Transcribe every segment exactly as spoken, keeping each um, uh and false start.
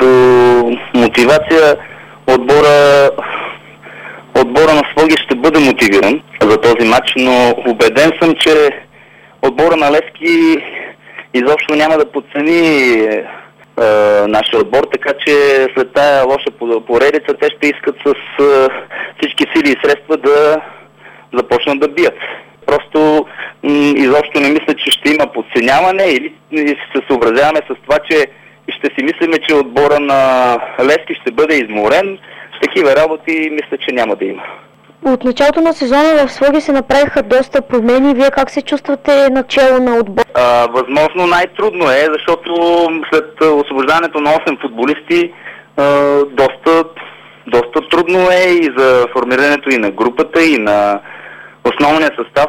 до мотивация, отбора, отбора на Своги ще бъде мотивиран за този матч, но убеден съм, че отбора на Левски изобщо няма да подцени е, нашия отбор, така че след тая лоша поредица те ще искат с е, всички сили и средства да започнат да бият. Просто м- изобщо не мисля, че ще има подценяване или се съобразяваме с това, че ще си мислиме, че отбора на Левски ще бъде изморен. Такива работи мисля, че няма да има. От началото на сезона в Своги се направиха доста промени. Вие как се чувствате начало на отбор? А, възможно най-трудно е, защото след освобождаването на осем футболисти а, доста, доста трудно е и за формирането и на групата, и на основния състав.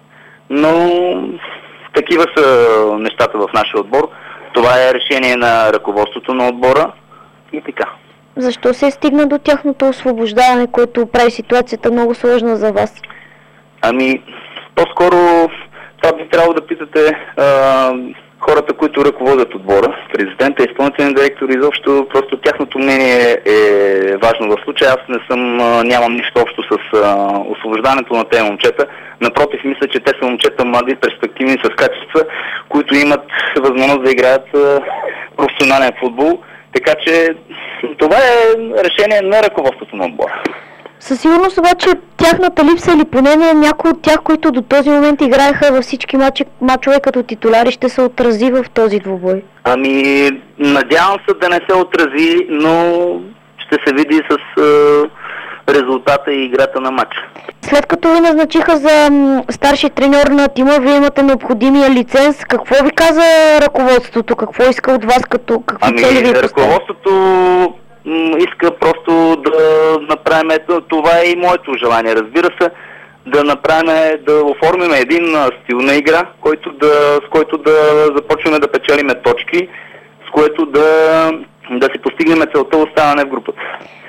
Но такива са нещата в нашия отбор. Това е решение на ръководството на отбора и така. Защо се стигна до тяхното освобождаване, което прави ситуацията много сложна за вас? Ами, по-скоро това би трябвало да питате а, хората, които ръководят отбора, президента, изпълнителен директор, изобщо просто тяхното мнение е важно в случая. Аз не съм, а, нямам нищо общо с а, освобождаването на тези момчета. Напротив, мисля, че те са момчета млади, перспективни, с качества, които имат възможност да играят а, професионален футбол. Така че това е решение на ръководството на отбора. Със сигурност обаче тяхната липса или поне на някои от тях, които до този момент играеха във всички матчи, матчове като титуляри, ще се отрази в този двубой? Ами, надявам се да не се отрази, но ще се види с е, резултата и играта на матча. След като ви назначиха за м, старши треньор на тима, вие имате необходимия лиценз. Какво ви каза ръководството? Какво иска от вас? Като, какво ами, цели ви поставя? Ръководството м, иска просто да направим, това е и моето желание, разбира се, да направим, да оформим един стил на игра, който да, с който да започваме да печелиме точки, с което да, да си постигнем целта оставане в групата.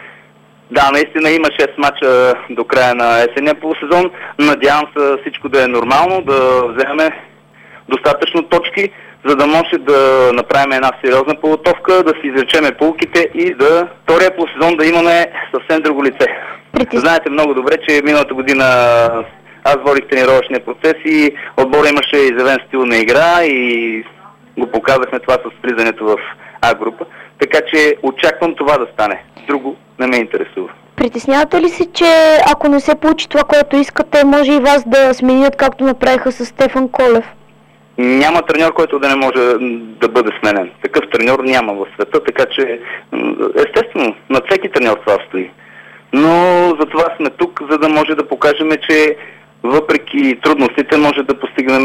Да, наистина има шест мача до края на есенния полусезон. Надявам се всичко да е нормално, да вземем достатъчно точки, за да може да направим една сериозна подготовка, да си извлечеме полуките и да втория полусезон да имаме съвсем друго лице. Притис... Знаете много добре, че миналата година аз водих тренировъчния процес и отбора имаше изявен стил на игра и го показахме това с влизането в А-група. Така че очаквам това да стане. Друго не ме интересува. Притеснявате ли се, че ако не се получи това, което искате, може и вас да сменят, както направиха с Стефан Колев? Няма треньор, който да не може да бъде сменен. Такъв треньор няма в света, така че естествено, над всеки треньор това стои. Но за това сме тук, за да може да покажем, че въпреки трудностите може да постигнем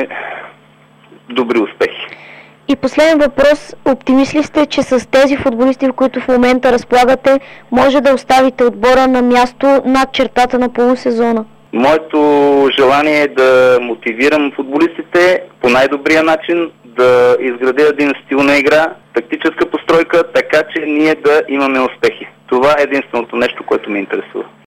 добри успехи. И последен въпрос. Оптимист ли сте, че с тези футболисти, в които в момента разполагате, може да оставите отбора на място над чертата на полусезона? Моето желание е да мотивирам футболистите по най-добрия начин, да изградя един стил на игра, тактическа постройка, така че ние да имаме успехи. Това е единственото нещо, което ме интересува.